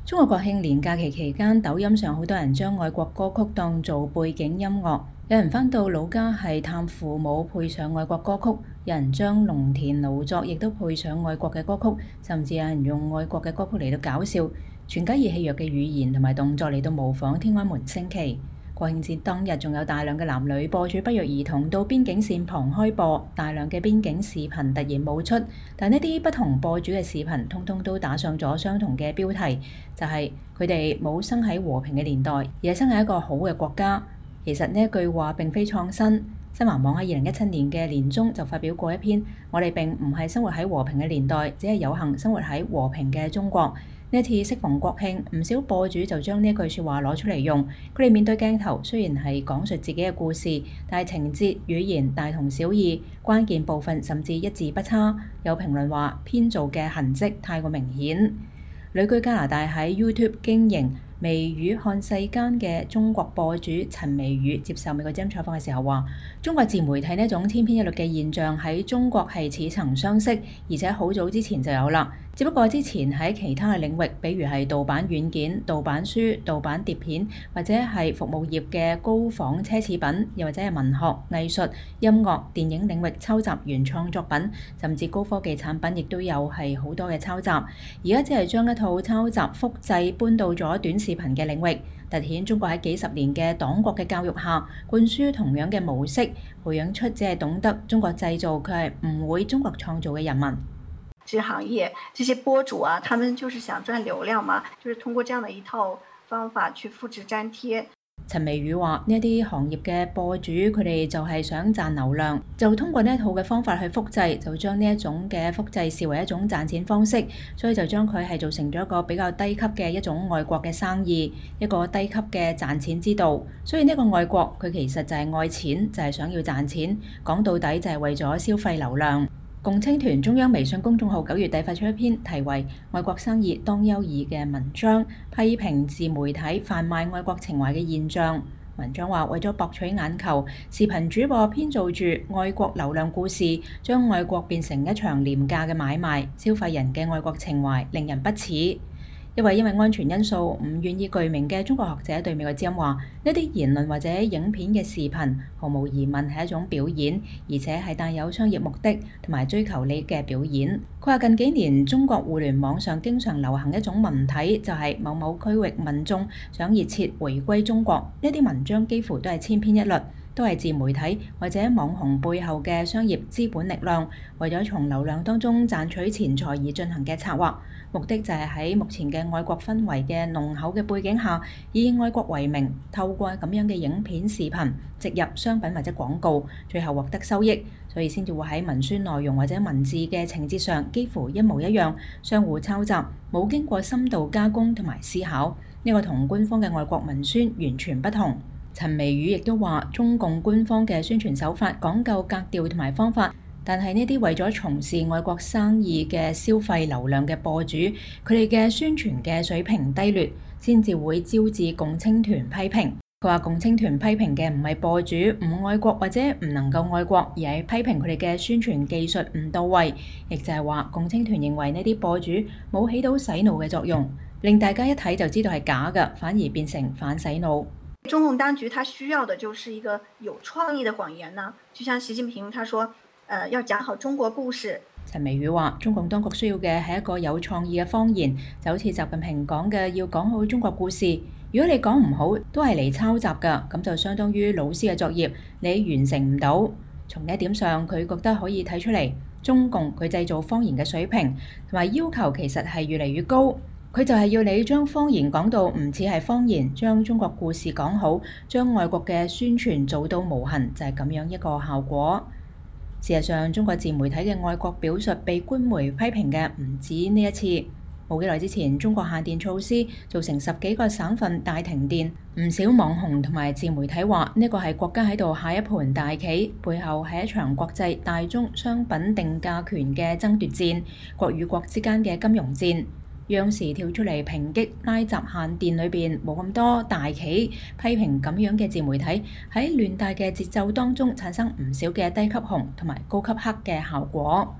中國國慶連假期期間，抖音上好多人將愛國歌曲當做背景音樂，有人返到老家係探父母配上愛國歌曲，有人將農田勞作亦都配上愛國嘅歌曲，甚至有人用愛國嘅歌曲嚟到搞笑，全家以戲謔嘅語言同埋動作嚟到模仿天安門升旗。國慶節當日仲有大量嘅男女播主不約而同到邊境線旁開播，大量嘅邊境視頻突然冒出，但呢啲不同播主嘅視頻通通都打上咗相同嘅標題，就係佢哋冇生喺和平嘅年代，而係生喺一個好嘅國家。其實呢一句話並非創新，新華網喺2017年嘅年中就發表過一篇，我哋並唔係生活喺和平嘅年代，只係有幸生活喺和平嘅中國。呢一次適逢國慶，唔少播主就將呢句説話攞出嚟用。佢哋面對鏡頭，雖然係講述自己嘅故事，但係情節語言大同小異，關鍵部分甚至一字不差。有評論話編造嘅痕跡太過明顯。旅居加拿大喺 YouTube 經營微語看世間嘅中國播主陳微語接受美國之音採訪嘅時候話：中國自媒體呢種千篇一律嘅現象喺中國係似曾相識，而且好早之前就有啦。只不過之前喺其他嘅領域，比如係盜版軟件、盜版書、盜版碟片，或者係服務業嘅高仿奢侈品，又或者係文學、藝術、音樂、電影領域抄襲原創作品，甚至高科技產品，亦都有係好多嘅抄襲。而家只係將一套抄襲複製搬到咗短視頻嘅領域，凸顯中國喺幾十年嘅黨國嘅教育下，灌輸同樣嘅模式，培養出只係懂得中國製造，佢係唔會中國創造嘅人民。 這行業這些播主啊，他們就是想賺流量嘛，就是通過這樣的一套方法去複製粘貼。 陳微語話：呢一啲行業嘅播主，佢哋就係想賺流量，就通過呢一套嘅方法去複製，就將呢一種嘅複製視為一種賺錢方式，所以就將佢係做成咗一個比較低級嘅一種愛國嘅生意，一個低級嘅賺錢之道。所以呢個愛國，佢其實就係愛錢，就係想要賺錢，講到底就係為咗消費流量。共青團中央微信公眾號9月底發出一篇題為《愛國生意當優異》嘅文章，批評自媒體販賣愛國情懷嘅現象。文章話，為咗博取眼球，視頻主播編造住愛國流量故事，將愛國變成一場廉價嘅買賣，消費人嘅愛國情懷令人不齒。一位因為安全因素唔願意具名嘅中國學者對美國之音話：呢啲言論或者影片嘅視頻，毫無疑問係一種表演，而且係帶有商業目的同埋追求利益嘅表演。佢話近幾年中國互聯網上經常流行一種文體，就係某某區域民眾想熱切回歸中國。呢啲文章幾乎都係千篇一律，都係自媒體或者網紅背後嘅商業資本力量，為咗從流量當中賺取錢財而進行嘅策劃。目的就係喺目前嘅愛國氛圍嘅濃厚嘅背景下，以愛國為名，透過咁樣嘅影片視頻植入商品或者廣告，最後獲得收益，所以先至會喺文宣內容或者文字嘅情節上幾乎一模一樣，相互抄襲，冇經過深度加工同埋思考。呢個同官方嘅愛國文宣完全不同。陳微語亦都話，中共官方嘅宣傳手法講究格調同埋方法。但係呢啲為咗從事愛國生意嘅消費流量嘅播主，佢哋嘅宣傳嘅水平低劣，先至會招致共青團批評。佢話共青團批評嘅唔係播主唔愛國或者唔能夠愛國，而係批評佢哋嘅宣傳技術唔到位，亦就係話共青團認為呢啲播主冇起到洗腦嘅作用，令大家一睇就知道係假嘅，反而變成反洗腦。 中共當局他需要的就是一個有創意的謊言呢，就像習近平他說要講好中國故事。 陳微語話：中共當局需要嘅係一個有創意嘅謊言，就好似習近平講嘅，要講好中國故事。如果你講唔好，都係嚟抄襲㗎，咁就相當於老師嘅作業，你完成唔到。從呢一點上，佢覺得可以睇出嚟，中共佢製造謊言嘅水平同埋要求其實係越嚟越高。佢就係要你將謊言講到唔似係謊言，將中國故事講好，將愛國嘅宣傳做到無痕，就係咁樣一個效果。事實上，中國自媒體嘅愛國表述被官媒批評嘅唔止呢一次。冇幾耐之前，中國限電措施造成10幾個省份大停電，唔少網紅同埋自媒體話呢個係國家喺度下一盤大棋，背後係一場國際大宗商品定價權嘅爭奪戰，國與國之間嘅金融戰。央視跳出嚟抨擊拉閘限電裏邊冇咁多大企，批評咁樣嘅自媒體喺亂大嘅節奏當中產生唔少嘅低級紅同埋高級黑嘅效果。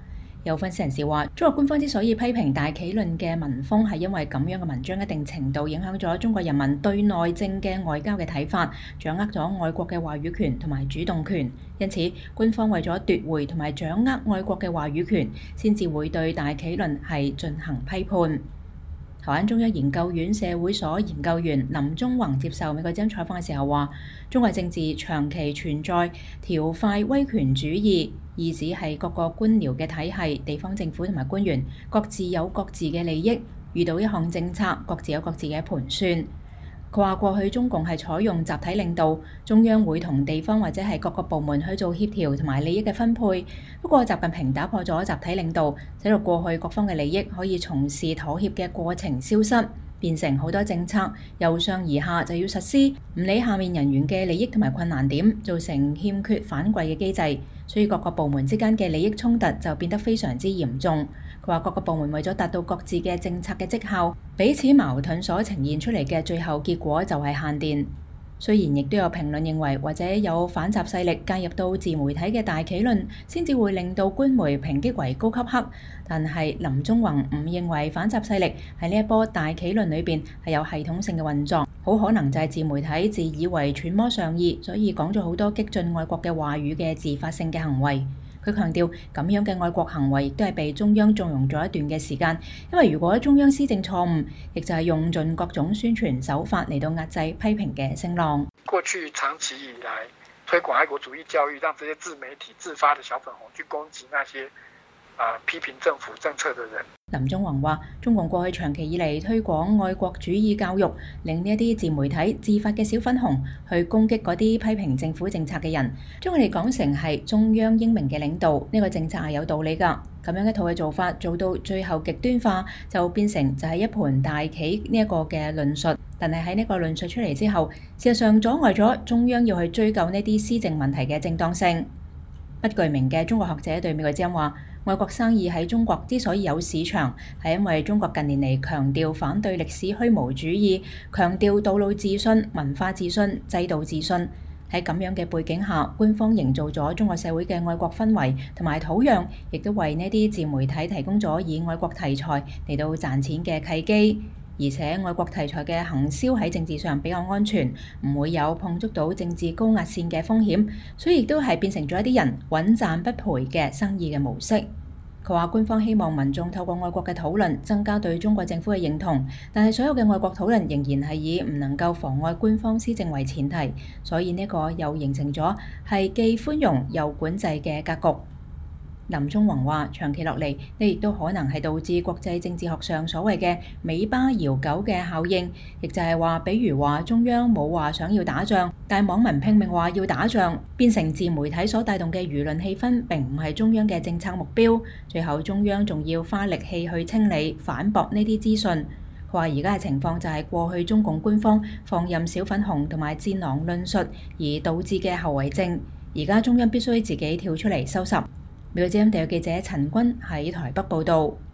有分析人士話，中國官方之所以批評大企論嘅文風，係因為咁樣嘅文章一定程度影響咗中國人民對內政嘅外交嘅睇法，掌握咗外國嘅話語權同埋主動權。因此，官方為咗奪回同埋掌握外國嘅話語權，先至會對大企論係進行批判。台灣中央研究院社會所研究員林忠宏接受美國之音採訪嘅時候話，中國政治長期存在條塊威權主義，意指係各個官僚嘅體系、地方政府同埋官員各自有各自嘅利益，遇到一項政策，各自有各自嘅盤算。佢話過去中共係採用集體領導，中央會同地方或者係各個部門去做協調同埋利益嘅分配。不過習近平打破咗集體領導，使到過去各方嘅利益可以從事妥協嘅過程消失，變成好多政策由上而下就要實施，唔理下面人員嘅利益同埋困難點，造成欠缺反饋嘅機制，所以各個部門之間嘅利益衝突就變得非常之嚴重。佢話各個部門為咗達到各自嘅政策嘅績效，彼此矛盾所呈現出嚟嘅最後結果就係限電。雖然亦都有評論認為，或者有反習勢力介入到自媒體嘅大企論，先至會令到官媒抨擊為高級黑。但係林忠宏唔認為反習勢力喺呢一波大企論裏邊係有系統性嘅運作，好可能就係自媒體自以為揣摩上意，所以講咗好多激進愛國嘅話語嘅自發性嘅行為。佢強調咁樣嘅愛國行為亦都係被中央縱容咗一段嘅時間，因為如果中央施政錯誤，亦就係用盡各種宣傳手法嚟到壓制批評嘅聲浪。 過去長期以來推廣愛國主義教育，讓這些自媒體自發的小粉紅去攻擊那些批評政府政策的人。 林忠宏話：中共過去長期以嚟推廣愛國主義教育，令呢一啲自媒體自發嘅小粉紅去攻擊嗰啲批評政府政策嘅人，將佢哋講成係中央英明嘅領導，呢個政策係有道理㗎。咁樣一套嘅做法做到最後極端化，就變成就係一盤大棋呢一個嘅論述。但係喺呢個論述出嚟之後，事實上阻礙咗中央要去追究呢啲施政問題嘅正當性。不具名嘅中國學者對美國之音話：外國生意喺中國之所以有市場，係因為中國近年嚟強調反對歷史虛無主義，強調道路自信、文化自信、制度自信。喺咁樣嘅背景下，官方營造咗中國社會嘅愛國氛圍同埋土壤，亦都為呢啲自媒體提供咗以愛國題材嚟到賺錢嘅契機。而且愛國題材嘅行銷喺政治上比較安全，唔會有碰觸到政治高壓線嘅風險，所以亦都係變成咗一啲人穩賺不賠嘅生意嘅模式。佢話官方希望民眾透過愛國嘅討論增加對中國政府嘅認同，但係所有嘅愛國討論仍然係以唔能夠妨礙官方施政為前提，所以呢個又形成咗係既寬容又管制嘅格局。林忠宏話：長期落嚟，呢亦都可能係導致國際政治學上所謂嘅尾巴搖狗嘅效應，亦就係話，比如話中央冇話想要打仗，但係網民拼命話要打仗，變成自媒體所帶動嘅輿論氣氛並唔係中央嘅政策目標，最後中央仲要花力氣去清理反駁呢啲資訊。佢話而家嘅情況就係過去中共官方放任小粉紅同埋戰狼論述而導致嘅後遺症，而家中央必須自己跳出嚟收拾。美國之音特約記者陳君喺台北報導。